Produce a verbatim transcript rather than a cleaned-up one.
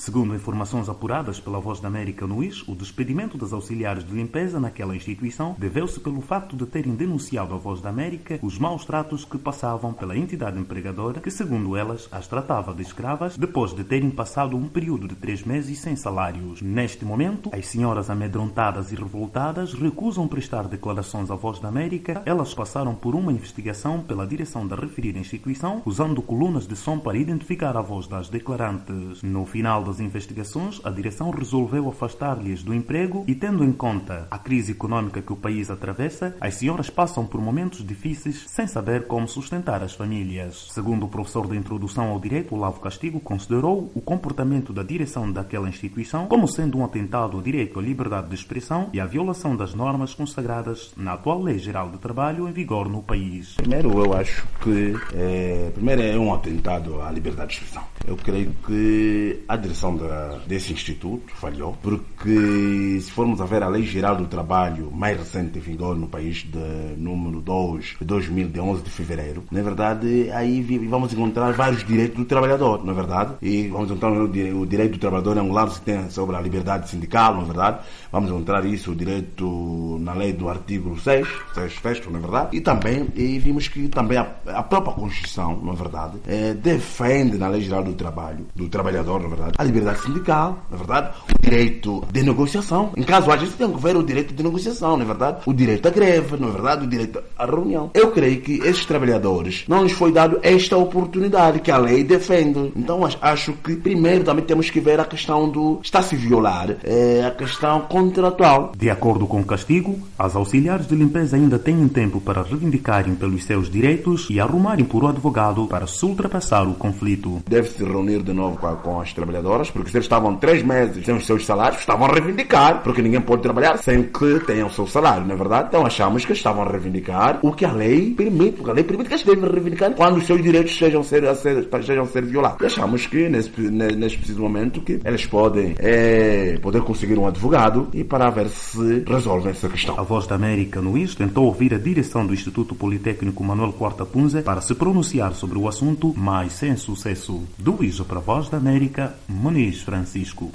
Segundo informações apuradas pela Voz da América no I S, o despedimento das auxiliares de limpeza naquela instituição deveu-se pelo facto de terem denunciado à Voz da América os maus tratos que passavam pela entidade empregadora, que, segundo elas, as tratava de escravas depois de terem passado um período de três meses sem salários. Neste momento, as senhoras amedrontadas e revoltadas recusam prestar declarações à Voz da América. Elas passaram por uma investigação pela direção da referida instituição, usando colunas de som para identificar a voz das declarantes. No final das investigações, a direção resolveu afastar-lhes do emprego e, tendo em conta a crise econômica que o país atravessa, as senhoras passam por momentos difíceis sem saber como sustentar as famílias. Segundo o professor de Introdução ao Direito, Olavo Castigo, considerou o comportamento da direção daquela instituição como sendo um atentado ao direito à liberdade de expressão e à violação das normas consagradas na atual Lei Geral de Trabalho em vigor no país. Primeiro, eu acho que é, primeiro é um atentado à liberdade de expressão. Eu creio que a direção da, desse instituto falhou, porque se formos a ver a Lei Geral do Trabalho mais recente em vigor no país, de número dois de dois mil e onze de fevereiro, na verdade, aí vamos encontrar vários direitos do trabalhador, na verdade, e vamos encontrar o direito do trabalhador angulado que tem sobre a liberdade sindical, na verdade, vamos encontrar isso, o direito na lei do artigo seis, sexto, na verdade, e também, e vimos que também a, a própria Constituição, na verdade, é, defende na Lei Geral do Trabalho, do trabalhador, na verdade, a liberdade sindical, na verdade, o direito de negociação. Em caso a gente tem que ver o direito de negociação, na verdade, o direito à greve, na verdade, o direito à reunião. Eu creio que esses trabalhadores não lhes foi dado esta oportunidade que a lei defende. Então acho que primeiro também temos que ver a questão do está-se violar é, a questão contratual. De acordo com o Castigo, as auxiliares de limpeza ainda têm tempo para reivindicarem pelos seus direitos e arrumarem por um advogado para se ultrapassar o conflito. Deve-se reunir de novo com, a, com as trabalhadoras, porque se eles estavam três meses sem os seus salários, estavam a reivindicar, porque ninguém pode trabalhar sem que tenham o seu salário, não é verdade? Então achamos que estavam a reivindicar o que a lei permite, porque a lei permite que eles devem reivindicar quando os seus direitos sejam ser, a ser, sejam a ser violados. E achamos que nesse, nesse preciso momento que eles podem é, poder conseguir um advogado e para ver se resolvem essa questão. A Voz da América no I S tentou ouvir a direção do Instituto Politécnico Manuel Quarta Punze para se pronunciar sobre o assunto, mas sem sucesso. Do I S para a Voz da América, Muniz Francisco.